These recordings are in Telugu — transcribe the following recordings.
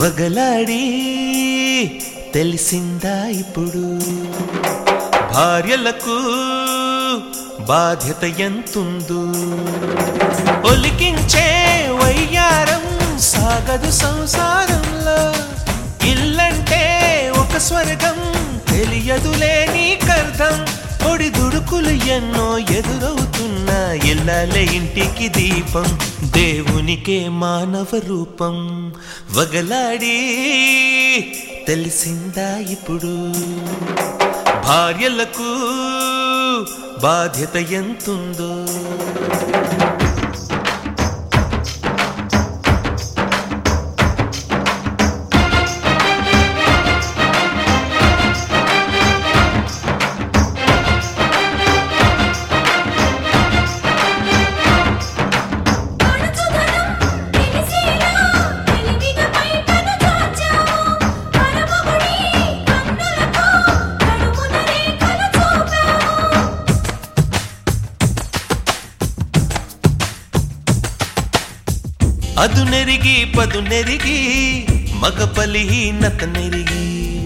వగలాడి తెలిసిందా ఇప్పుడు భార్యలకు బాధ్యత ఎంతుందో ఒలికించే వయ్యారం సాగదు సంసారంలో ఇల్లంటే ఒక స్వర్గం తెలియదులే నీకర్థం ఒడిదుడుకులు ఎన్నో ఎదురవుతున్నా ఇల్లాలే ఇంటికి దీపం దేవునికే మానవ రూపం వగలాడి తెలిసిందా ఇప్పుడు భార్యలకు బాధ్యత ఎంతుందో అదు నెరిగి పదు నెరిగి మగ బలహీనత నెరిగి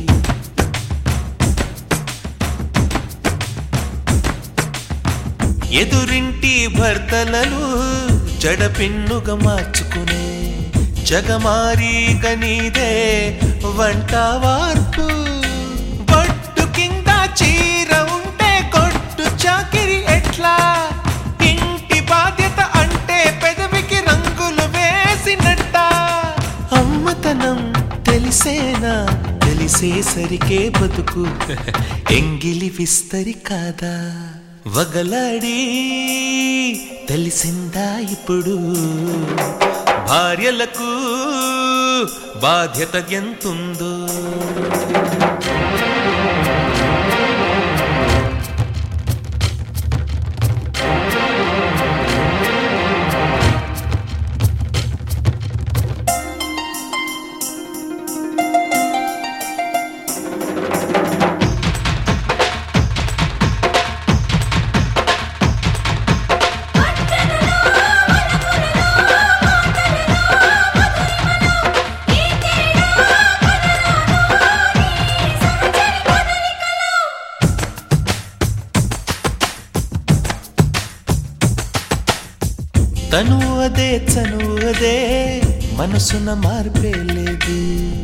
ఎదురింటి భర్తలను జడపిన్నుగా మార్చుకునే జగమారి కనీదే వంట వార్పు బొట్టు కింద చీర ఉంటే కొట్టు చాకిరి ఎట్లా ఇంటి బాధ్యత అంటే పెదవికి రంగులు వేసినట్ట అమ్మతనం తెలిసేనా తెలిసేసరికే బతుకు ఎంగిలి విస్తరి కాదా వగలాడి తెలిసిందా ఇప్పుడు భార్యలకు బాధ్యత ఎంతుందో తను అదే చను అదే మనసున మార్పే లేదు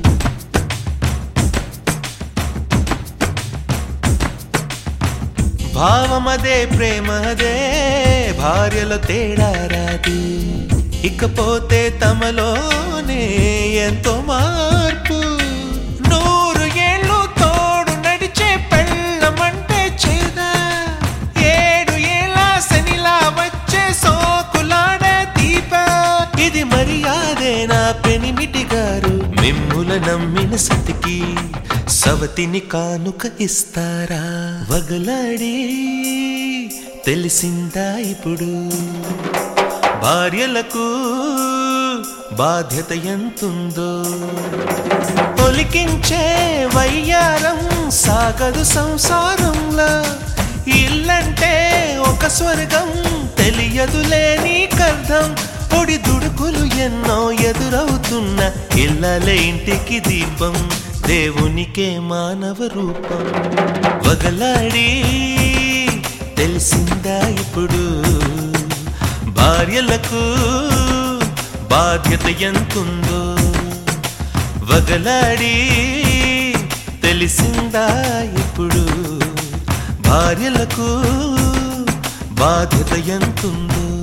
భావమదే ప్రేమదే భార్యలో తేడా రాదు ఇకపోతే తమలోనే ఎంతో మార్పు 100 ఏళ్ళు తోడు నడిచే పెళ్ళమంటే చేదా 7 ఏళ్ళ శనిలా వచ్చే సోకులాడే దీప ఇది మర్యాదేనా పెనిమిటి గారు మిమ్ముల నమ్మిన సతికి సవతిని కానుక ఇస్తారా వగలాడి తెలిసిందా ఇప్పుడు భార్యలకు బాధ్యత ఎంతుందో ఒలికించే వయ్యారం సాగదు సంసారంలో ఇల్లంటే ఒక స్వర్గం తెలియదులే నీకర్థం ఒడిదుడుకులు ఎన్నో ఎదురవుతున్న ఇల్లాలే ఇంటికి దీపం దేవునికే మానవ రూపం వగలాడి తెలిసిందా ఇప్పుడు భార్యలకు బాధ్యత ఎంతుందో వగలాడి తెలిసిందా ఇప్పుడు భార్యలకు బాధ్యత ఎంతుందో